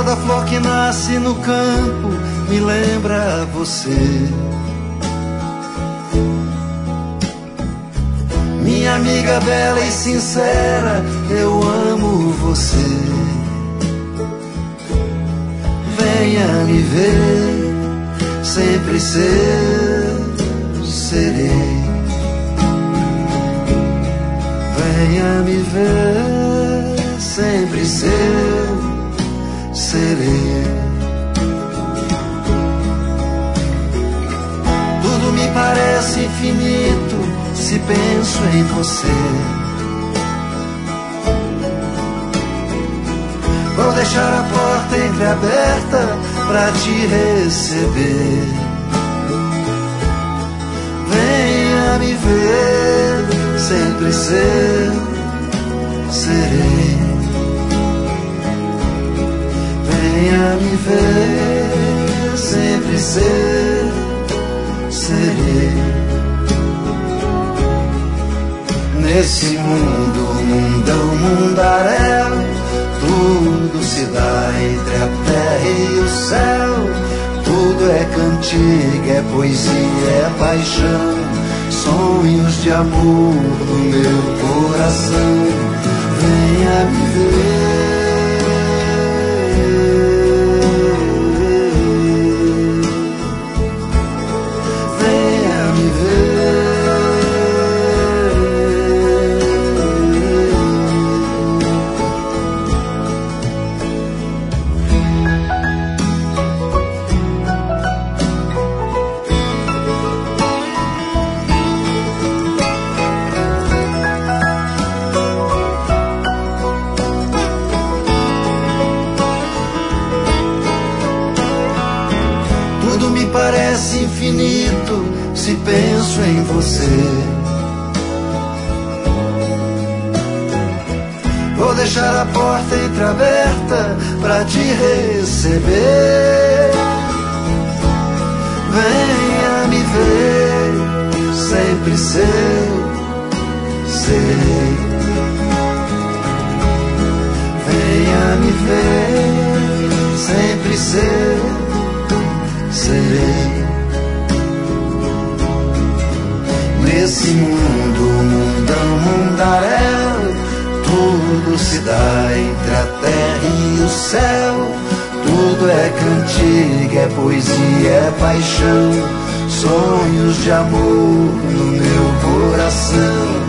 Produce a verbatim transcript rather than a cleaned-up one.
Toda flor que nasce no campo me lembra você. Minha amiga bela e sincera, eu amo você. Venha me ver, sempre seu serei. Venha me ver, sempre seu serei. Tudo me parece infinito se penso em você. Vou deixar a porta entreaberta pra te receber. Venha me ver, sempre seu serei. Venha me ver, sempre seu serei. Nesse mundo, mundão, mundaréu, tudo se dá entre a terra e o céu. Tudo é cantiga, é poesia, é paixão, sonhos de amor no meu coração. Venha me ver. Parece infinito se penso em você. Vou deixar a porta entreaberta pra te receber. Venha me ver, sempre seu serei. Venha me ver, sempre seu serei. Nesse mundo, mundão, mundaréu, tudo se dá entre a terra e o céu. Tudo é cantiga, é poesia, é paixão, sonhos de amor no meu coração.